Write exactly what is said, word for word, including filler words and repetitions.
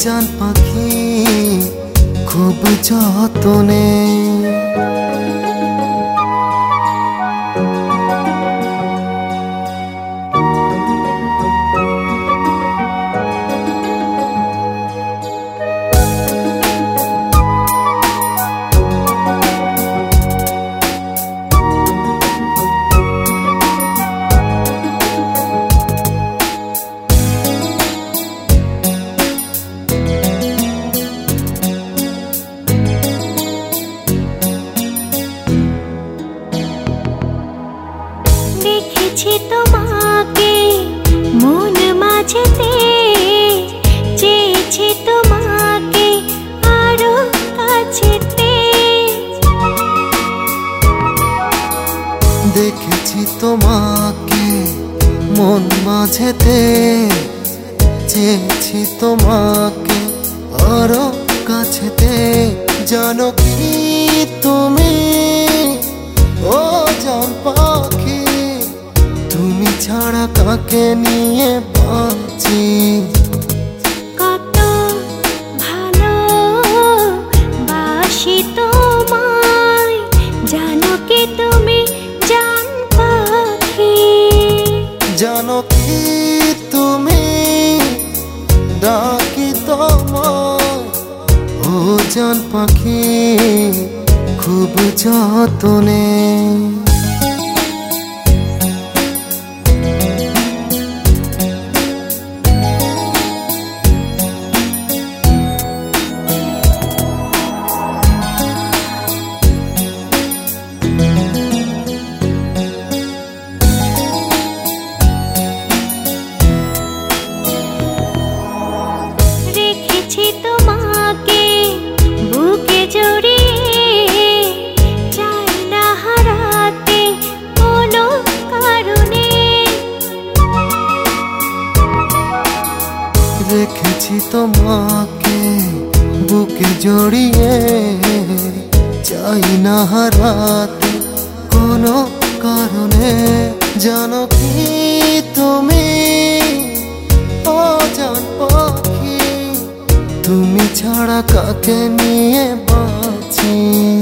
জান পাখি খুব যতনে। দেখেছি তোমাকে মন মাঝেতে, চেয়েছি তোমাকে আরো কাছেতে। দেখেছি তোমাকে মন মাঝেতে, চেয়েছি তোমাকে আরো কাছেতে। জানো কি তুমি ও জান পাখি, তুমি ছাড়া কাকে নিয়ে বাঁচি। কত ভালোবাসি তোমায়, জানো কি তুমি জান পাখি। জানো কি তুমি ডাকি তোমায় ও জান পাখি খুব যতনে। রেখেছি তোমাকে বুকে জড়িয়ে, চাই না হারাতে কোনো কারণে। রেখেছি তোমাকে বুকে জড়িয়ে, চাই না হারাতে কোনো কারণে। জানো কি তুমি ও জান পাখি, তুমি ছাড়া কাকে নিয়ে বাঁচি।